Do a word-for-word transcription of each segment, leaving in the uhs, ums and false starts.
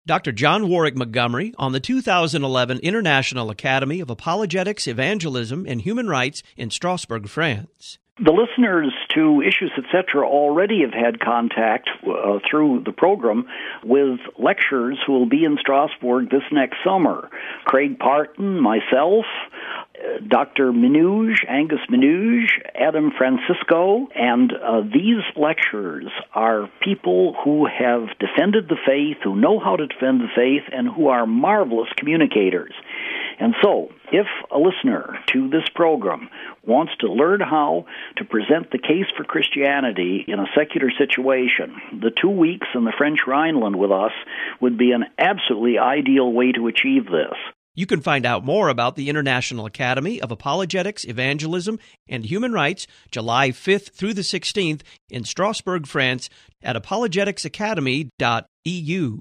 Doctor John Warwick Montgomery on the two thousand eleven International Academy of Apologetics, Evangelism, and Human Rights in Strasbourg, France. The listeners to Issues, et cetera already have had contact uh, through the program with lecturers who will be in Strasbourg this next summer. Craig Parton, myself, uh, Doctor Minouge, Angus Minouge, Adam Francisco, and uh, these lecturers are people who have defended the faith, who know how to defend the faith, and who are marvelous communicators. And so, if a listener to this program wants to learn how to present the case for Christianity in a secular situation, the two weeks in the French Rhineland with us would be an absolutely ideal way to achieve this. You can find out more about the International Academy of Apologetics, Evangelism, and Human Rights, July fifth through the sixteenth in Strasbourg, France, at apologetics academy dot e u.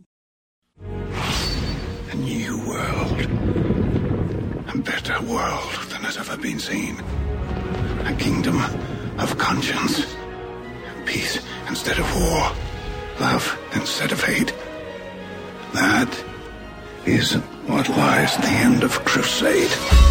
A new world. A better world than has ever been seen. A kingdom of conscience. Peace instead of war. Love instead of hate. That is what lies at the end of crusade.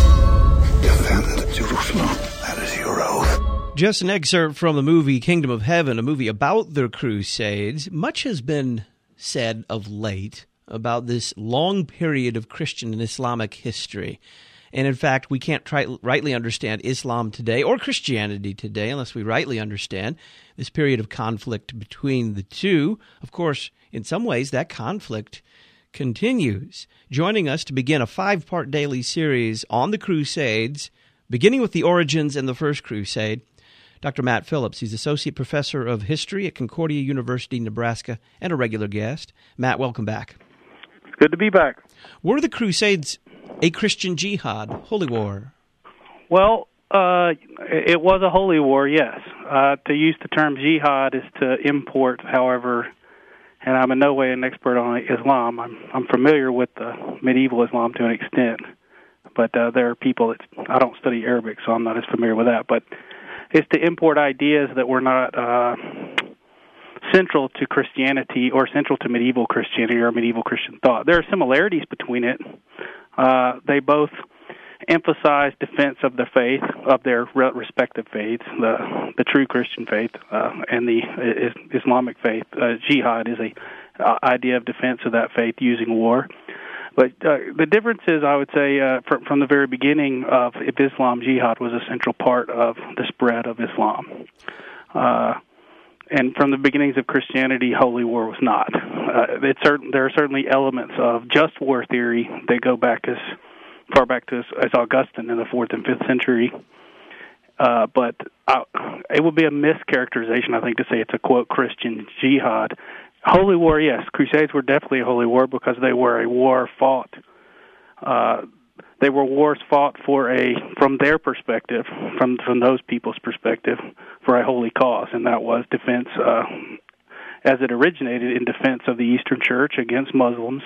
Defend Jerusalem. That is your oath. Just an excerpt from the movie Kingdom of Heaven, a movie about the Crusades. Much has been said of late about this long period of Christian and Islamic history. And in fact, we can't try, rightly understand Islam today or Christianity today unless we rightly understand this period of conflict between the two. Of course, in some ways, that conflict continues. Joining us to begin a five-part daily series on the Crusades, beginning with the origins and the First Crusade, Doctor Matt Phillips. He's Associate Professor of History at Concordia University, Nebraska, and a regular guest. Matt, welcome back. Good to be back. Were the Crusades a Christian jihad, holy war? Well, uh, it was a holy war, yes. Uh, to use the term jihad is to import, however, and I'm in no way an expert on Islam. I'm, I'm familiar with uh, medieval Islam to an extent, but uh, there are people that, I don't study Arabic, so I'm not as familiar with that, but it's to import ideas that were not uh, central to Christianity or central to medieval Christianity or medieval Christian thought. There are similarities between it. Uh, they both emphasize defense of the faith, of their respective faiths, the the true Christian faith uh, and the uh, Islamic faith. Uh, jihad is a uh, idea of defense of that faith using war. But uh, the difference is, I would say, uh, from, from the very beginning of Islam, jihad was a central part of the spread of Islam. Uh, and from the beginnings of Christianity, holy war was not. Uh, it's certain, there are certainly elements of just war theory that go back as far back to as, as Augustine in the fourth and fifth century. Uh, but uh, it would be a mischaracterization, I think, to say it's a, quote, Christian jihad. Holy war, yes. Crusades were definitely a holy war because they were a war fought. Uh, they were wars fought for a, from their perspective, from from those people's perspective, for a holy cause, and that was defense, uh, as it originated in defense of the Eastern Church against Muslims,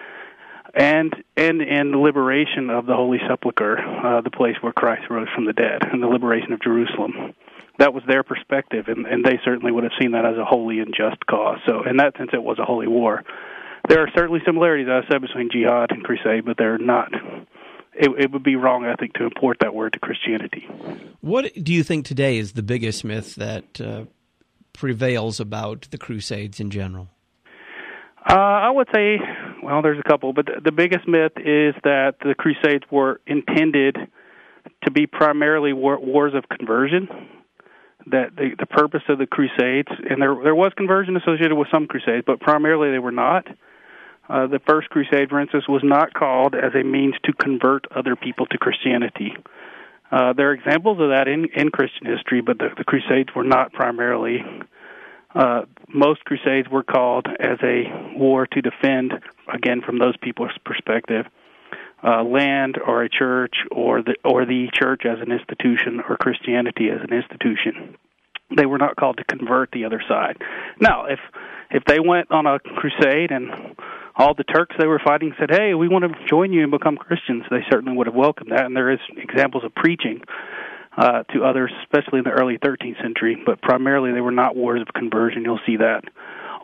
and and and the liberation of the Holy Sepulchre, uh, the place where Christ rose from the dead, and the liberation of Jerusalem. That was their perspective, and, and they certainly would have seen that as a holy and just cause. So in that sense, it was a holy war. There are certainly similarities, as I said, between jihad and crusade, but they're not. It, it would be wrong, I think, to import that word to Christianity. What do you think today is the biggest myth that uh, prevails about the Crusades in general? Uh, I would say, well, there's a couple, but the, the biggest myth is that the Crusades were intended to be primarily war, wars of conversion. That the, the purpose of the Crusades, and there there was conversion associated with some Crusades, but primarily they were not. Uh, the First Crusade, for instance, was not called as a means to convert other people to Christianity. Uh, there are examples of that in, in Christian history, but the, the Crusades were not primarily. Uh, most Crusades were called as a war to defend, again, from those people's perspective, uh, land or a church or the or the church as an institution or Christianity as an institution. They were not called to convert the other side. Now, if if they went on a crusade and all the Turks they were fighting said, hey, we want to join you and become Christians, they certainly would have welcomed that. And there is examples of preaching uh, to others, especially in the early thirteenth century, but primarily they were not wars of conversion. You'll see that.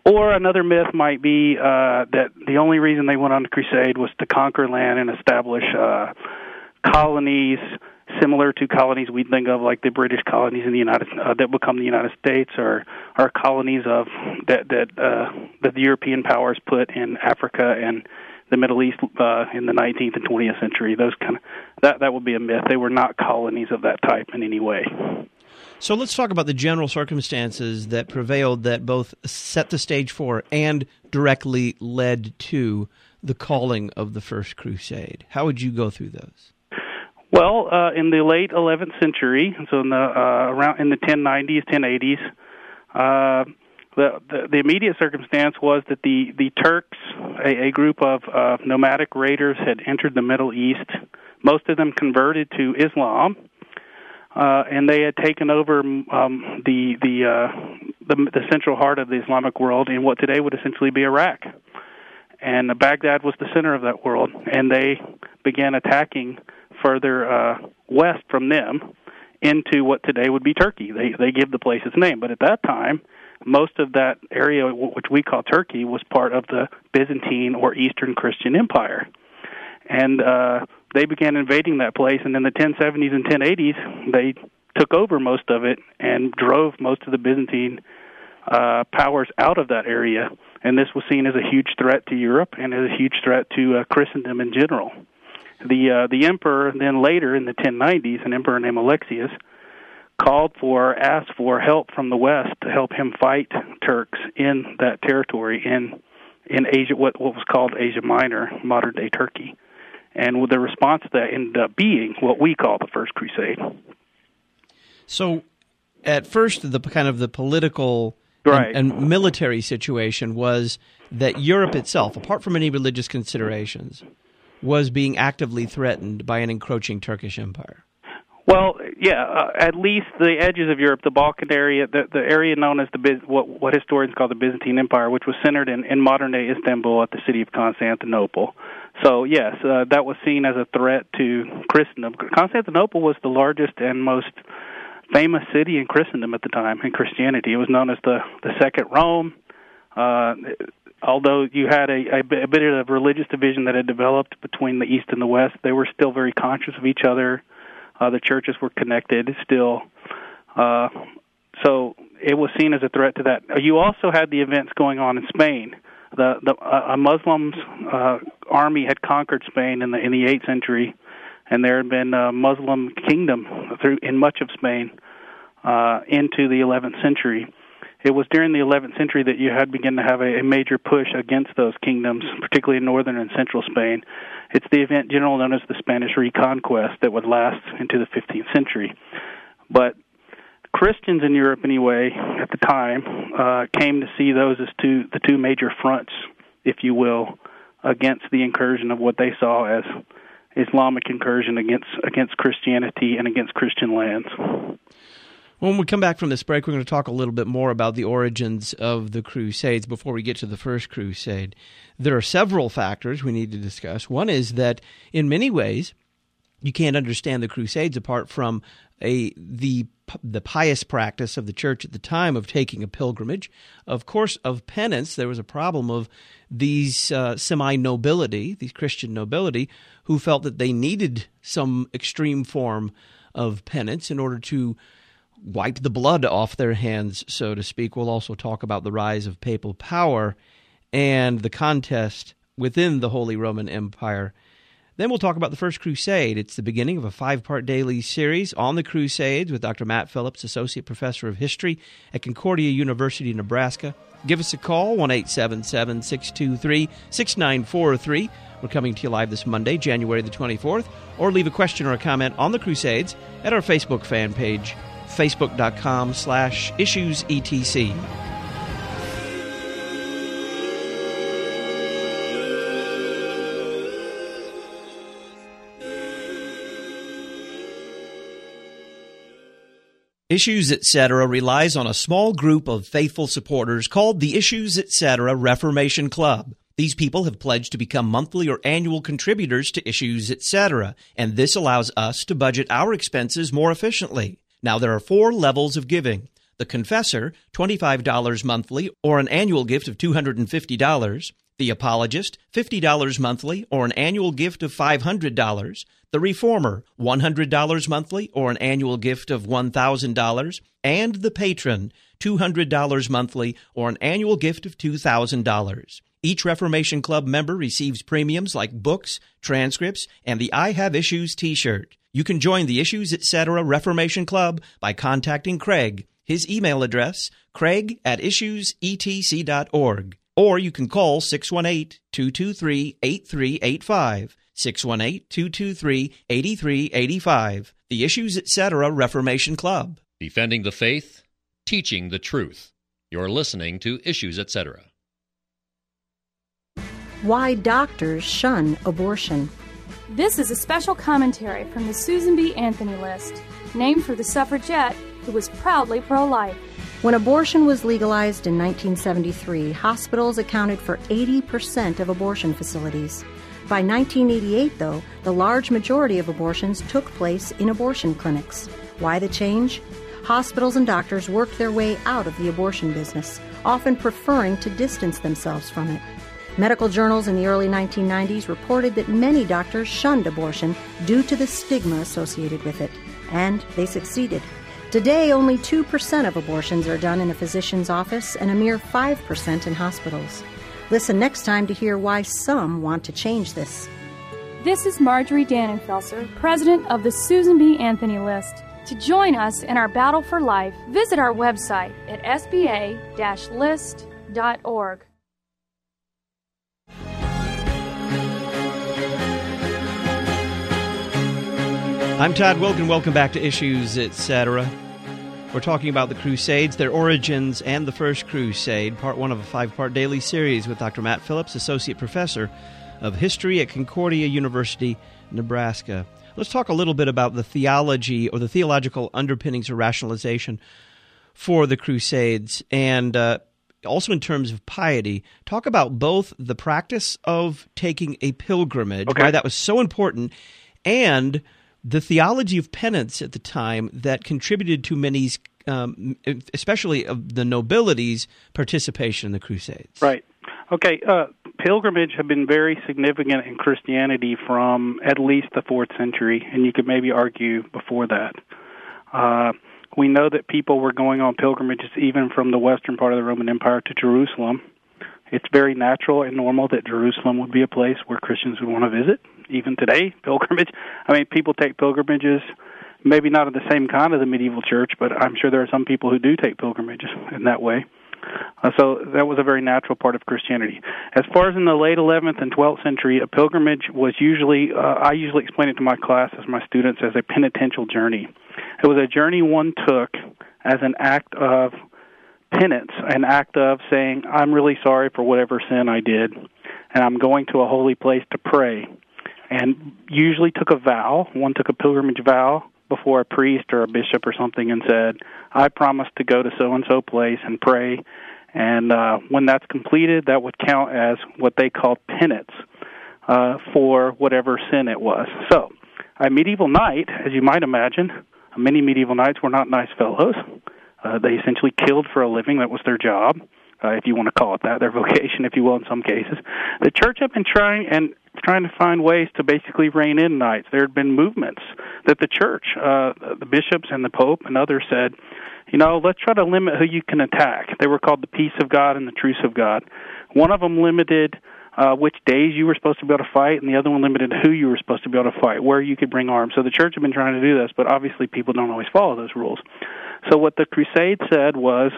Or another myth might be uh, that the only reason they went on the crusade was to conquer land and establish uh, colonies similar to colonies we think of, like the British colonies in the United uh, that become the United States, or or colonies of that that uh, that the European powers put in Africa and the Middle East uh, in the nineteenth and twentieth century. Those kind of that that would be a myth. They were not colonies of that type in any way. So let's talk about the general circumstances that prevailed that both set the stage for and directly led to the calling of the First Crusade. How would you go through those? Well, uh, in the late eleventh century, so in the uh, around in the ten nineties, ten eighties, uh, the, the the immediate circumstance was that the the Turks, a, a group of uh, nomadic raiders, had entered the Middle East. Most of them converted to Islam, uh, and they had taken over um, the the, uh, the the central heart of the Islamic world in what today would essentially be Iraq. And Baghdad was the center of that world, and they began attacking further uh, west from them into what today would be Turkey. They they give the place its name, but at that time, most of that area, which we call Turkey, was part of the Byzantine or Eastern Christian Empire. And uh, they began invading that place, and in the ten seventies and ten eighties, they took over most of it and drove most of the Byzantine uh, powers out of that area. And this was seen as a huge threat to Europe and as a huge threat to uh, Christendom in general. The uh, the emperor then later in the ten nineties, an emperor named Alexius, called for, asked for help from the West to help him fight Turks in that territory in in Asia, what what was called Asia Minor, modern day Turkey, and the response to that ended up being what we call the First Crusade. So, at first, the kind of the political right. and, and military situation was that Europe itself, apart from any religious considerations, was being actively threatened by an encroaching Turkish empire. Well, yeah, uh, at least the edges of Europe, the Balkan area, the, the area known as the Biz, what, what historians call the Byzantine Empire, which was centered in, in modern-day Istanbul at the city of Constantinople. So, yes, uh, that was seen as a threat to Christendom. Constantinople was the largest and most famous city in Christendom at the time, in Christianity. It was known as the, the Second Rome. Uh, although you had a, a bit of religious division that had developed between the East and the West, they were still very conscious of each other. Uh, the churches were connected still. Uh, so it was seen as a threat to that. You also had the events going on in Spain. The, the uh, a Muslim uh, army had conquered Spain in the in the eighth century, and there had been a Muslim kingdom through in much of Spain uh, into the eleventh century. It was during the eleventh century that you had begun to have a, a major push against those kingdoms, particularly in northern and central Spain. It's the event generally known as the Spanish Reconquest that would last into the fifteenth century. But Christians in Europe, anyway, at the time, uh, came to see those as two the two major fronts, if you will, against the incursion of what they saw as Islamic incursion against against Christianity and against Christian lands. When we come back from this break, we're going to talk a little bit more about the origins of the Crusades before we get to the First Crusade. There are several factors we need to discuss. One is that, in many ways, you can't understand the Crusades apart from a the the pious practice of the church at the time of taking a pilgrimage. Of course, of penance, there was a problem of these uh, semi-nobility, these Christian nobility, who felt that they needed some extreme form of penance in order to wipe the blood off their hands, so to speak. We'll also talk about the rise of papal power and the contest within the Holy Roman Empire. Then we'll talk about the First Crusade. It's the beginning of a five-part daily series on the Crusades with Doctor Matt Phillips, Associate Professor of History at Concordia University, Nebraska. Give us a call, one eight seven seven, six two three, six nine four three. We're coming to you live this Monday, January the twenty-fourth. Or leave a question or a comment on the Crusades at our Facebook fan page, facebook.com slash issues etc. Issues Etc. relies on a small group of faithful supporters called the Issues Etc. Reformation Club. These people have pledged to become monthly or annual contributors to Issues Etc., and this allows us to budget our expenses more efficiently. Now, there are four levels of giving. The Confessor, twenty-five dollars monthly or an annual gift of two hundred fifty dollars. The Apologist, fifty dollars monthly or an annual gift of five hundred dollars. The Reformer, one hundred dollars monthly or an annual gift of one thousand dollars. And The Patron, two hundred dollars monthly or an annual gift of two thousand dollars. Each Reformation Club member receives premiums like books, transcripts, and the I Have Issues t-shirt. You can join the Issues Etc. Reformation Club by contacting Craig. His email address, craig at issues e t c dot org. Or you can call six one eight, two two three, eight three eight five, six one eight, two two three, eight three eight five. The Issues Etc. Reformation Club. Defending the faith, teaching the truth. You're listening to Issues Etc. Why doctors shun abortion. This is a special commentary from the Susan B. Anthony List, named for the suffragette who was proudly pro-life. When abortion was legalized in nineteen seventy-three, hospitals accounted for eighty percent of abortion facilities. By nineteen eighty-eight, though, the large majority of abortions took place in abortion clinics. Why the change? Hospitals and doctors worked their way out of the abortion business, often preferring to distance themselves from it. Medical journals in the early nineteen nineties reported that many doctors shunned abortion due to the stigma associated with it, and they succeeded. Today, only two percent of abortions are done in a physician's office and a mere five percent in hospitals. Listen next time to hear why some want to change this. This is Marjorie Dannenfelser, president of the Susan B. Anthony List. To join us in our battle for life, visit our website at s b a dash list dot org. I'm Todd Wilkin. Welcome back to Issues Etc. We're talking about the Crusades, their origins, and the First Crusade, part one of a five-part daily series with Doctor Matt Phillips, Associate Professor of History at Concordia University, Nebraska. Let's talk a little bit about the theology or the theological underpinnings or rationalization for the Crusades, and uh, also in terms of piety. Talk about both the practice of taking a pilgrimage, okay. why that was so important, and the theology of penance at the time that contributed to many's, um, especially of the nobility's, participation in the Crusades. Right. Okay. Uh, pilgrimage have been very significant in Christianity from at least the fourth century, and you could maybe argue before that. Uh, we know that people were going on pilgrimages even from the western part of the Roman Empire to Jerusalem. It's very natural and normal that Jerusalem would be a place where Christians would want to visit. Even today, pilgrimage. I mean, people take pilgrimages, maybe not in the same kind of the medieval church, but I'm sure there are some people who do take pilgrimages in that way. Uh, so that was a very natural part of Christianity. As far as in the late eleventh and twelfth century, a pilgrimage was usually, uh, I usually explain it to my class, as my students, as a penitential journey. It was a journey one took as an act of penance, an act of saying, I'm really sorry for whatever sin I did, and I'm going to a holy place to pray. And usually took a vow. One took a pilgrimage vow before a priest or a bishop or something and said, I promise to go to so-and-so place and pray. And uh, when that's completed, that would count as what they called penance uh, for whatever sin it was. So a medieval knight, as you might imagine, many medieval knights were not nice fellows. Uh, they essentially killed for a living. That was their job, uh, if you want to call it that, their vocation, if you will, in some cases. The church had been trying and trying to find ways to basically rein in knights. There had been movements that the church, uh, the bishops and the Pope and others said, you know, let's try to limit who you can attack. They were called the peace of God and the truce of God. One of them limited uh, which days you were supposed to be able to fight, and the other one limited who you were supposed to be able to fight, where you could bring arms. So the church had been trying to do this, but obviously people don't always follow those rules. So what the Crusade said was,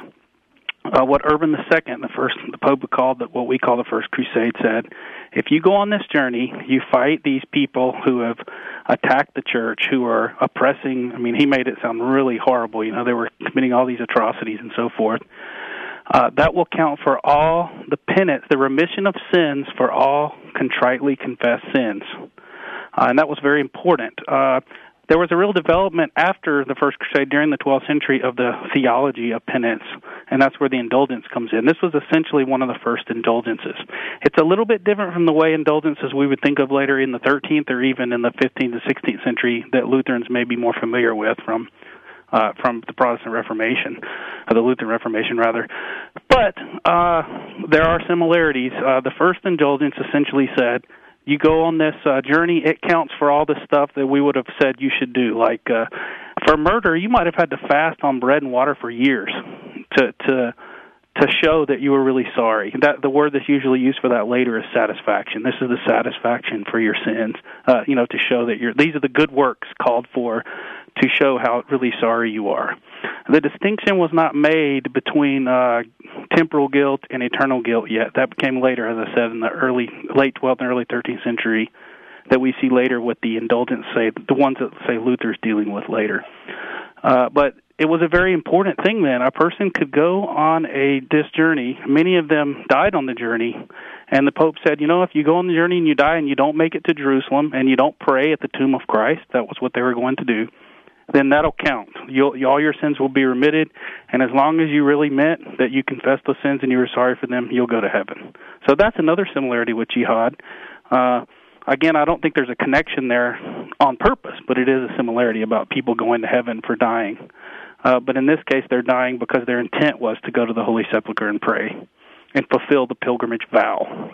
Uh, what Urban the Second, the first, the Pope called the, what we call the First Crusade, said, if you go on this journey, you fight these people who have attacked the church, who are oppressing. I mean, he made it sound really horrible. You know, they were committing all these atrocities and so forth. Uh, that will count for all the penance, the remission of sins for all contritely confessed sins. Uh, and that was very important. Uh, There was a real development after the First Crusade during the twelfth century of the theology of penance, and that's where the indulgence comes in. This was essentially one of the first indulgences. It's a little bit different from the way indulgences we would think of later in the thirteenth or even in the fifteenth and sixteenth century that Lutherans may be more familiar with from uh, from the Protestant Reformation, or the Lutheran Reformation, rather. But uh, there are similarities. Uh, the first indulgence essentially said, you go on this uh, journey, it counts for all the stuff that we would have said you should do. Like uh, for murder, you might have had to fast on bread and water for years to to to show that you were really sorry. That the word that's usually used for that later is satisfaction. This is the satisfaction for your sins. Uh, you know, to show that you're. These are the good works called for to show how really sorry you are. The distinction was not made between uh, temporal guilt and eternal guilt yet. That became later, as I said, in the early, late twelfth and early thirteenth century, that we see later with the indulgence, say, the ones that, say, Luther's dealing with later. Uh, but it was a very important thing then. A person could go on a this journey. Many of them died on the journey, and the Pope said, you know, if you go on the journey and you die and you don't make it to Jerusalem and you don't pray at the tomb of Christ, that was what they were going to do, then that'll count. You'll, all your sins will be remitted, and as long as you really meant that you confessed those sins and you were sorry for them, you'll go to heaven. So that's another similarity with jihad. Uh, again, I don't think there's a connection there on purpose, but it is a similarity about people going to heaven for dying. Uh, but in this case, they're dying because their intent was to go to the Holy Sepulchre and pray and fulfill the pilgrimage vow.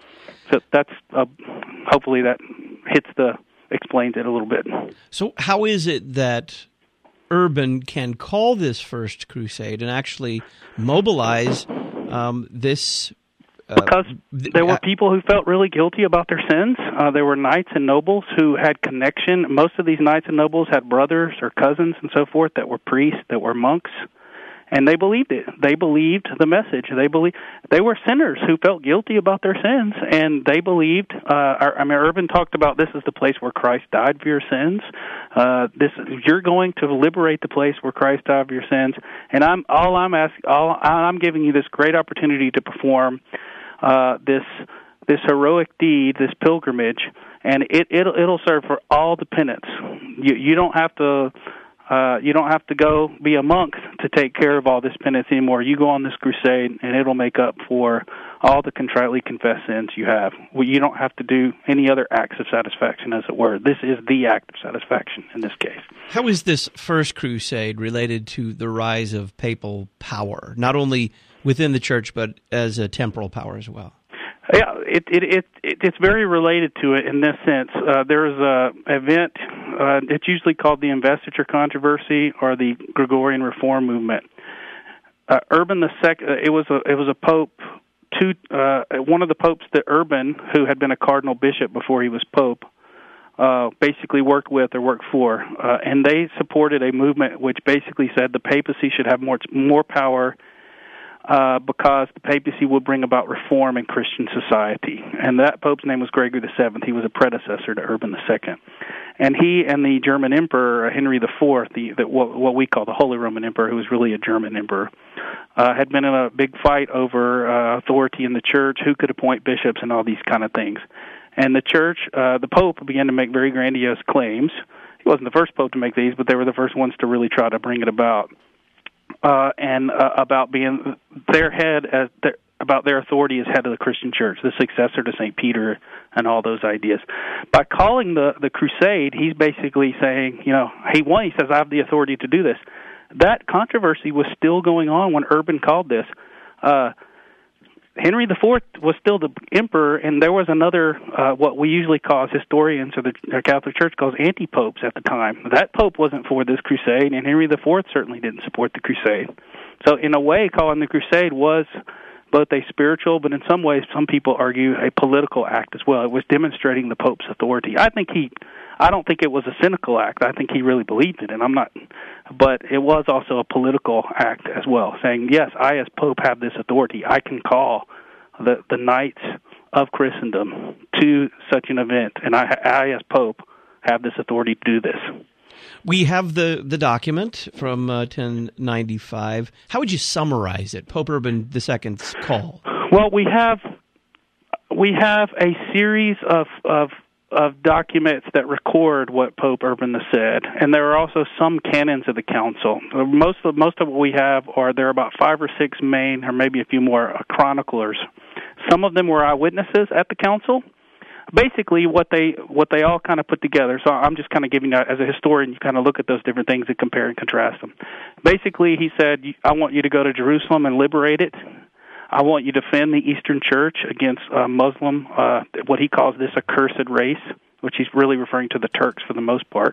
So that's uh, hopefully that hits the explains it a little bit. So how is it that Urban can call this First Crusade and actually mobilize um, this? Uh, because there were people who felt really guilty about their sins. Uh, there were knights and nobles who had connection. Most of these knights and nobles had brothers or cousins and so forth that were priests, that were monks. And they believed it. They believed the message. They believed they were sinners who felt guilty about their sins, and they believed. Uh, I mean, Urban talked about this is the place where Christ died for your sins. Uh, this you're going to liberate the place where Christ died for your sins. And I'm all I'm asking. All I'm giving you this great opportunity to perform uh, this this heroic deed, this pilgrimage, and it it'll, it'll serve for all the penance. You you don't have to. Uh, you don't have to go be a monk to take care of all this penance anymore. You go on this crusade, and it'll make up for all the contritely confessed sins you have. Well, you don't have to do any other acts of satisfaction, as it were. This is the act of satisfaction in this case. How is this First Crusade related to the rise of papal power, not only within the church, but as a temporal power as well? Yeah, it, it it it it's very related to it in this sense. Uh, there's a event. Uh, it's usually called the Investiture Controversy or the Gregorian Reform Movement. Uh, Urban the Second. It was a it was a pope. Two uh, one of the popes that Urban, who had been a cardinal bishop before he was pope, uh, basically worked with or worked for, uh, and they supported a movement which basically said the papacy should have more more power. Uh, because the papacy would bring about reform in Christian society. And that pope's name was Gregory the Seventh. He was a predecessor to Urban the Second. And he and the German emperor, Henry the Fourth, the, the, what, what we call the Holy Roman Emperor, who was really a German emperor, uh, had been in a big fight over uh, authority in the church, who could appoint bishops and all these kind of things. And the church, uh, the pope began to make very grandiose claims. He wasn't the first pope to make these, but they were the first ones to really try to bring it about. Uh, and uh, about being their head as their, about their authority as head of the Christian church, the successor to Saint Peter, and all those ideas. By calling the the crusade, he's basically saying, you know, he one he says I have the authority to do this. That controversy was still going on when Urban called this. Uh, Henry the Fourth was still the emperor, and there was another, uh, what we usually call as historians or the or Catholic Church calls anti-popes at the time. That pope wasn't for this crusade, and Henry the Fourth certainly didn't support the crusade. So in a way, calling the crusade was both a spiritual, but in some ways, some people argue a political act as well. It was demonstrating the Pope's authority. I think he, I don't think it was a cynical act. I think he really believed it, and I'm not, but it was also a political act as well, saying, yes, I as Pope have this authority. I can call the, the knights of Christendom to such an event, and I, I as Pope have this authority to do this. We have the, the document from uh, ten ninety-five. How would you summarize it, Pope Urban the Second's call? Well, we have we have a series of, of of documents that record what Pope Urban said, and there are also some canons of the council. Most of most of what we have are there are about five or six main, or maybe a few more, uh, chroniclers. Some of them were eyewitnesses at the council. basically what they what they all kind of put together. So I'm just kind of giving you, as a historian, you kind of look at those different things and compare and contrast them. Basically, he said, I want you to go to Jerusalem and liberate it. I want you to defend the Eastern Church against uh, Muslim, uh, what he calls this accursed race, which he's really referring to the Turks for the most part.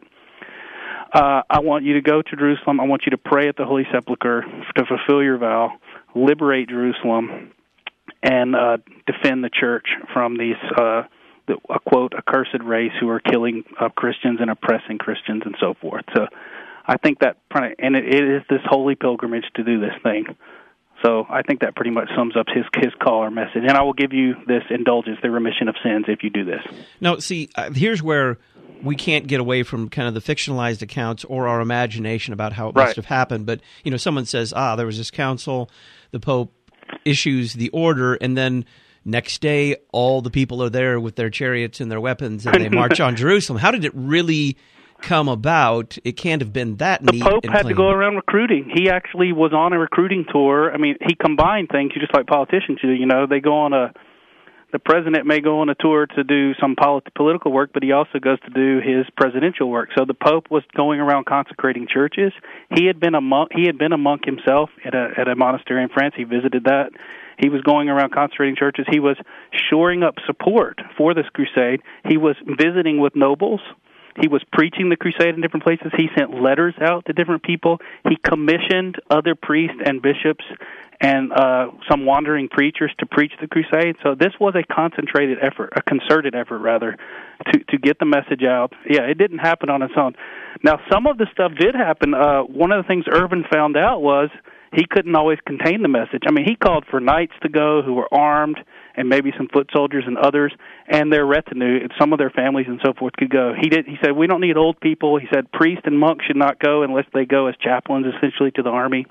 Uh, I want you to go to Jerusalem. I want you to pray at the Holy Sepulchre to fulfill your vow, liberate Jerusalem, and uh, defend the church from these, uh, the, a quote, accursed race who are killing uh, Christians and oppressing Christians and so forth. So I think that, and it, it is this holy pilgrimage to do this thing. So I think that pretty much sums up his his call or message. And I will give you this indulgence, the remission of sins, if you do this. Now, see, uh, here's where we can't get away from kind of the fictionalized accounts or our imagination about how it right. must have happened. But, you know, someone says, ah, there was this council, the Pope issues the order, and then next day all the people are there with their chariots and their weapons, and they march on Jerusalem. How did it really come about? It can't have been that the neat. The Pope and had clean. to go around recruiting. He actually was on a recruiting tour. I mean, he combined things just like politicians do. You know, they go on a. The president may go on a tour to do some polit- political work, but he also goes to do his presidential work. So the Pope was going around consecrating churches. He had been a monk. He had been a monk himself at a at a monastery in France. He visited that. He was going around consecrating churches. He was shoring up support for this crusade. He was visiting with nobles. He was preaching the crusade in different places. He sent letters out to different people. He commissioned other priests and bishops and uh, some wandering preachers to preach the crusade. So this was a concentrated effort, a concerted effort, rather, to, to get the message out. Yeah, it didn't happen on its own. Now, some of the stuff did happen. Uh, one of the things Irvin found out was he couldn't always contain the message. I mean, he called for knights to go who were armed, and maybe some foot soldiers and others, and their retinue, and some of their families and so forth could go. He did. He said, we don't need old people. He said, priests and monks should not go unless they go as chaplains, essentially, to the army.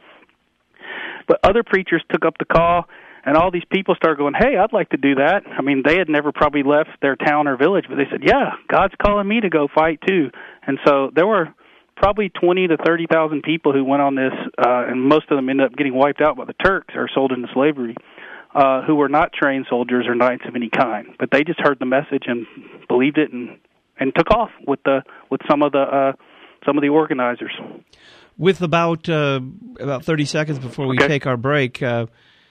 But other preachers took up the call, and all these people started going, hey, I'd like to do that. I mean, they had never probably left their town or village, but they said, yeah, God's calling me to go fight too. And so there were probably twenty to thirty thousand people who went on this, uh, and most of them ended up getting wiped out by the Turks or sold into slavery. Uh, who were not trained soldiers or knights of any kind, but they just heard the message and believed it, and, and took off with the with some of the uh, some of the organizers. With about uh, about thirty seconds before we okay. take our break, uh,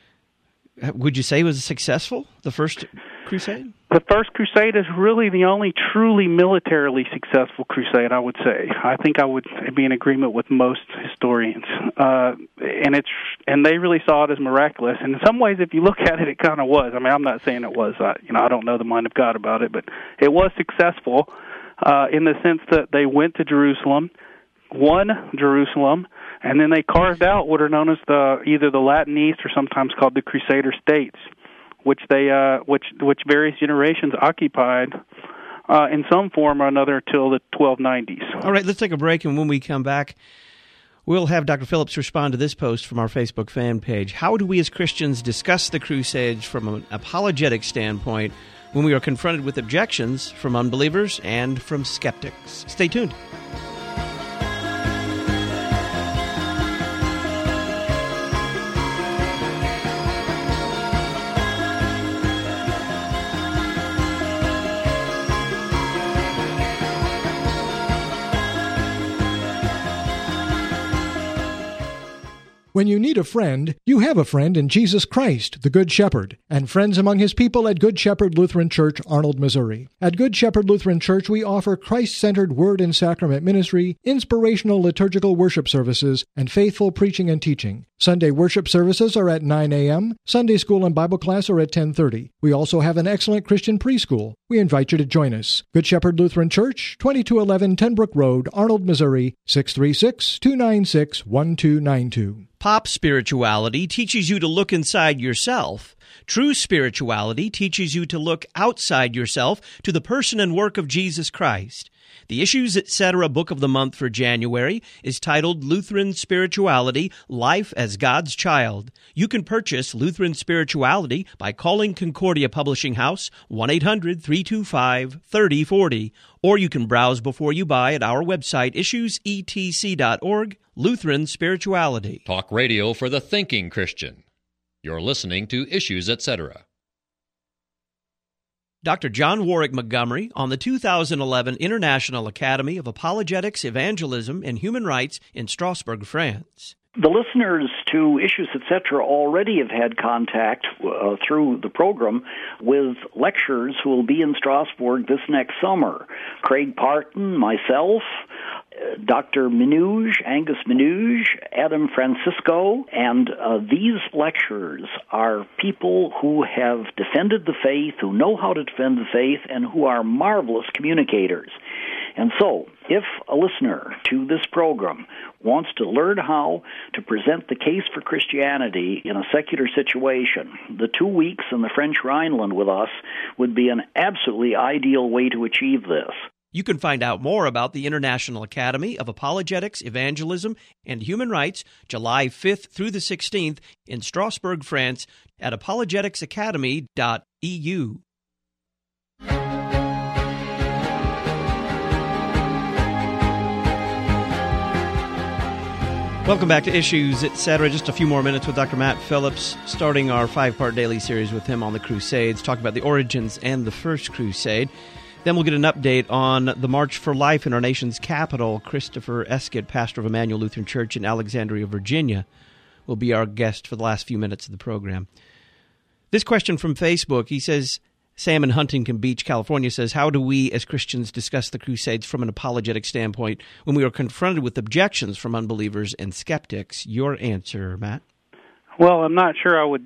would you say it was successful, the first crusade? The first crusade is really the only truly militarily successful crusade, I would say. I think I would be in agreement with most historians. Uh, and it's and they really saw it as miraculous. And in some ways, if you look at it, it kind of was. I mean, I'm not saying it was. Uh, you know, I don't know the mind of God about it, but it was successful uh, in the sense that they went to Jerusalem, won Jerusalem, and then they carved out what are known as the either the Latin East or sometimes called the Crusader States, which they uh, which which various generations occupied uh, in some form or another till the twelve nineties. All right, let's take a break, and when we come back, we'll have Doctor Phillips respond to this post from our Facebook fan page. How do we as Christians discuss the Crusades from an apologetic standpoint when we are confronted with objections from unbelievers and from skeptics? Stay tuned. When you need a friend, you have a friend in Jesus Christ, the Good Shepherd, and friends among his people at Good Shepherd Lutheran Church, Arnold, Missouri. At Good Shepherd Lutheran Church, we offer Christ-centered word and sacrament ministry, inspirational liturgical worship services, and faithful preaching and teaching. Sunday worship services are at nine a.m., Sunday school and Bible class are at ten thirty. We also have an excellent Christian preschool. We invite you to join us. Good Shepherd Lutheran Church, twenty-two eleven Ten Brook Road, Arnold, Missouri, six three six, two nine six, one two nine two. Pop spirituality teaches you to look inside yourself. True spirituality teaches you to look outside yourself to the person and work of Jesus Christ. The Issues Etc. Book of the Month for January is titled Lutheran Spirituality, Life as God's Child. You can purchase Lutheran Spirituality by calling Concordia Publishing House, one eight hundred, three two five, three oh four oh, or you can browse before you buy at our website, issues e t c dot org, Lutheran Spirituality. Talk radio for the thinking Christian. You're listening to Issues Etc. Doctor John Warwick Montgomery on the two thousand eleven International Academy of Apologetics, Evangelism, and Human Rights in Strasbourg, France. The listeners to Issues, et cetera already have had contact uh, through the program with lecturers who will be in Strasbourg this next summer. Craig Parton, myself, uh, Doctor Minouge, Angus Minouge, Adam Francisco, and uh, these lecturers are people who have defended the faith, who know how to defend the faith, and who are marvelous communicators. And so, if a listener to this program wants to learn how to present the case for Christianity in a secular situation, the two weeks in the French Rhineland with us would be an absolutely ideal way to achieve this. You can find out more about the International Academy of Apologetics, Evangelism, and Human Rights, July fifth through the sixteenth in Strasbourg, France, at apologetics academy dot e u. Welcome back to Issues, et cetera. Just a few more minutes with Doctor Matt Phillips, starting our five-part daily series with him on the Crusades, talking about the origins and the First Crusade. Then we'll get an update on the March for Life in our nation's capital. Christopher Eskett, pastor of Emmanuel Lutheran Church in Alexandria, Virginia, will be our guest for the last few minutes of the program. This question from Facebook, he says, Sam in Huntington Beach, California says, how do we as Christians discuss the Crusades from an apologetic standpoint when we are confronted with objections from unbelievers and skeptics? Your answer, Matt? Well, I'm not sure I would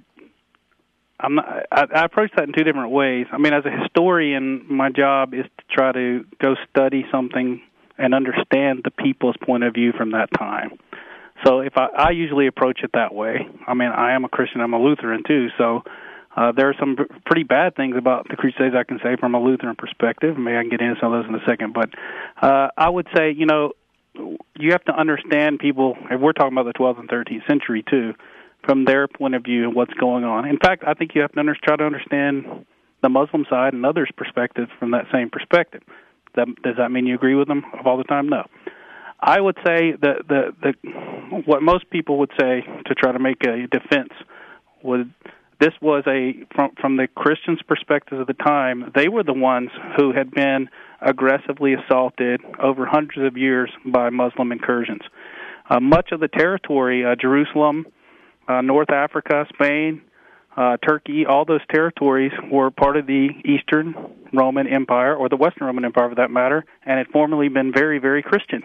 I'm not, I, I approach that in two different ways. I mean, as a historian, my job is to try to go study something and understand the people's point of view from that time. So if I, I usually approach it that way. I mean, I am a Christian, I'm a Lutheran too, so Uh, there are some pretty bad things about the Crusades I can say from a Lutheran perspective. Maybe I can get into some of those in a second. But uh, I would say, you know, you have to understand people, if we're talking about the twelfth and thirteenth century too, from their point of view and what's going on. In fact, I think you have to under, try to understand the Muslim side and others' perspective from that same perspective. That, does that mean you agree with them all the time? No. I would say that the, the what most people would say to try to make a defense would This was a, from, from the Christians' perspective of the time, they were the ones who had been aggressively assaulted over hundreds of years by Muslim incursions. Uh, much of the territory, uh, Jerusalem, uh, North Africa, Spain, uh, Turkey, all those territories were part of the Eastern Roman Empire, or the Western Roman Empire for that matter, and had formerly been very, very Christian.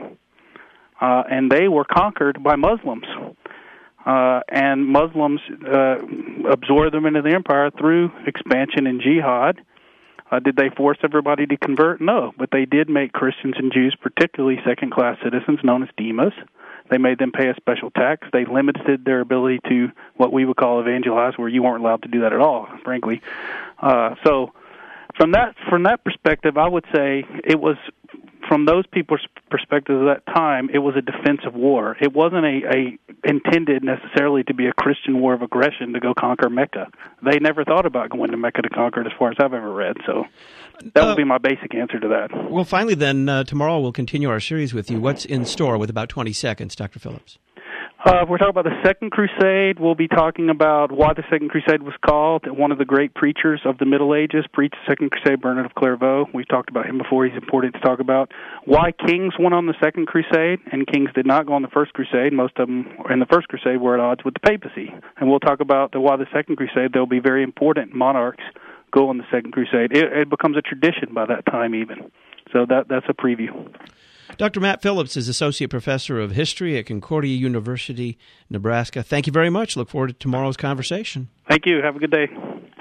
Uh, and they were conquered by Muslims. Uh, and Muslims uh, absorbed them into the empire through expansion and jihad. Uh, did they force everybody to convert? No, but they did make Christians and Jews particularly second-class citizens known as demas. They made them pay a special tax. They limited their ability to what we would call evangelize, where you weren't allowed to do that at all, frankly. Uh, so from that from that perspective, I would say it was, from those people's perspective at that time, it was a defensive war. It wasn't a, a intended necessarily to be a Christian war of aggression to go conquer Mecca. They never thought about going to Mecca to conquer it, as far as I've ever read. So that would uh, be my basic answer to that. Well, finally then, uh, tomorrow we'll continue our series with you. What's in store with about twenty seconds, Doctor Phillips? Uh, we're talking about the Second Crusade. We'll be talking about why the Second Crusade was called. One of the great preachers of the Middle Ages preached the Second Crusade, Bernard of Clairvaux. We've talked about him before. He's important to talk about. Why kings went on the Second Crusade and kings did not go on the First Crusade. Most of them in the First Crusade were at odds with the papacy. And we'll talk about the, why the Second Crusade, there will be very important monarchs go on the Second Crusade. It, it becomes a tradition by that time even. So that that's a preview. Doctor Matt Phillips is Associate Professor of History at Concordia University, Nebraska. Thank you very much. Look forward to tomorrow's conversation. Thank you. Have a good day.